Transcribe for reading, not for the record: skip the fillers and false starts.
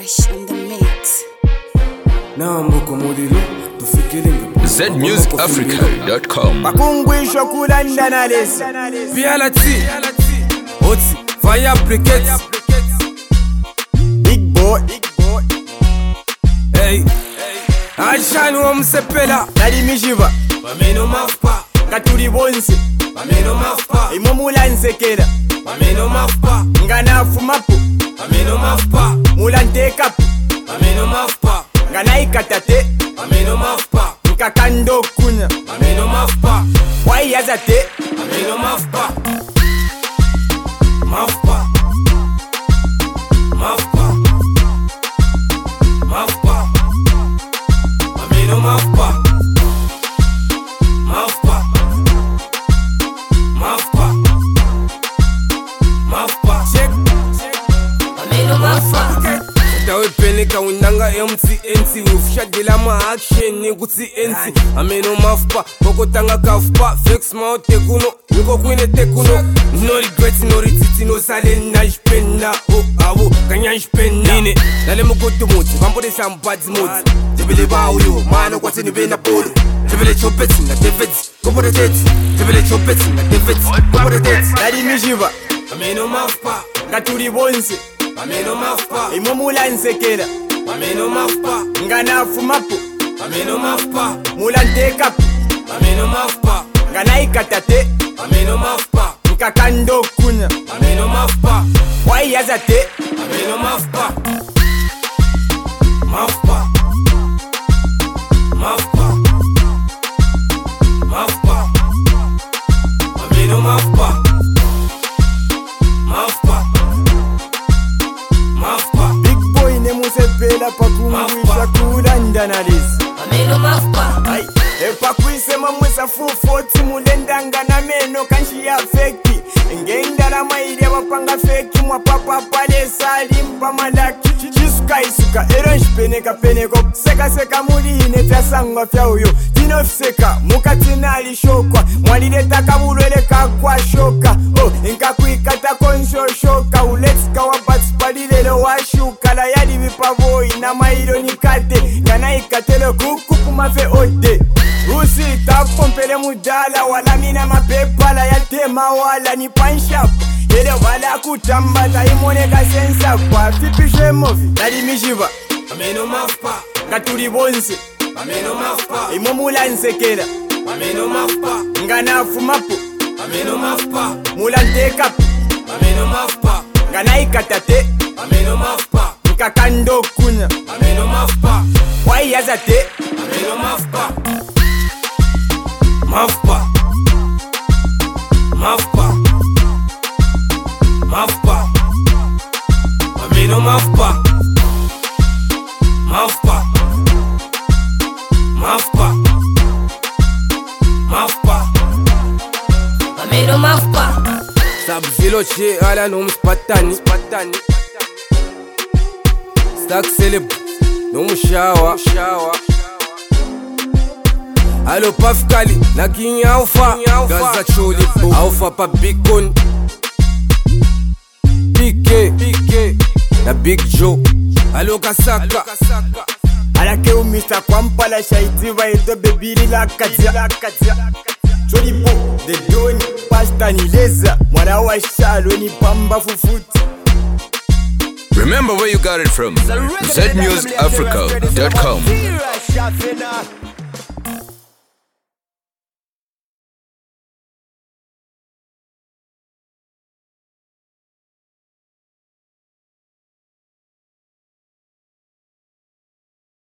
Fresh on the mix. ZMusicAfrica.com. Bakungwisho kulandana lesi Reality, Oti, Fire Brigade. Big boy Hey, Ashani wa msepela Nali mishiva Bameno mafpa, Katuli bonse Bameno mafpa, Imomula nsekela Bameno mafpa, Ngana fumapu Bameno mafpa, Mulante kapu Bameno mafpa, Ngana ikatate Bameno mafpa, Nkakando kunya Bameno mafpa, Wai yazate Bameno mafpa, Mafpa, Mafpa, Mafpa, Bameno mafpa, Mafpa, Mafpa, Mafpa, Bameno mafpa. Dawe penika unanga MTNT ufshadila ma action nikuti NT ameno mafpa boko tanga kafpa flex ma tekuno niko kwine tekuno no regret no retiti no sale na jpenna o awo kanya jpenna nine dale mugoto muti bambode sambadi muti jebele bawo mano kwate ni bena polo jebele chopeti na defeti kopore tete jebele chopeti na defeti kopore tete Nali mishiva ameno mafpa Katuli bonse ameno mafpa Imomula nsekela ameno mafpa Ngana fumapu ameno mafpa Mulante kapu ameno mafpa Ngana ikatate ameno mafpa Nkakando kunya ameno mafpa Wai yazate ameno mafpa mafpa mafpa mafpa ameno mafpa mafpa mafpa Big boy ne musepela pakungwisha kulandana lesi ameno mafpa Ay, epakwisema mwesa fufoti mulendanga na meno kanshi ya feki ngendala maili abapanga feki mwapapa pale salimpa malaki chisukaisuka ero nshpeneka peneko sekaseka muline fyasangwa fyauyo tinofiseka mukatinali shokwa mwalileta kabulwele kakwa shoka nkakwikatako nshoshoka uletsika wabatipalilelo washuka la yali vipavoi na mailo nikate nganaikatelo kukupumafe ode usita pompele mudala wala mina mapepala yatema wala ni panshap ele wala kutambata imoneka sensa kwa fipishe movi nali mishiva ameno mafpa Katuli bonse ameno mafpa imomula nsekela ameno mafpa ngana fumapu ameno mafpa mulante kapu ameno mafpa ngana ikatate ameno mafpa nkakando kunya ameno mafpa wai yazate ameno mafpa mafpa mafpa mafpa ameno mafpa mafpa mafpa mafpa ameno mafpa Sub-Zero che ala num spatani Stack celeb num shower Allo Puff Kali na King Alpha Gaza Choli Alpha pa Bicon PK na Big Joe Allo Kasaka alake umista kwampala shaitiva edo bebili la katia Cholipo the doni pasta ni leza mwana wa shalo ni pamba fufuti Remember where you got it from. ZMusicAfrica.com.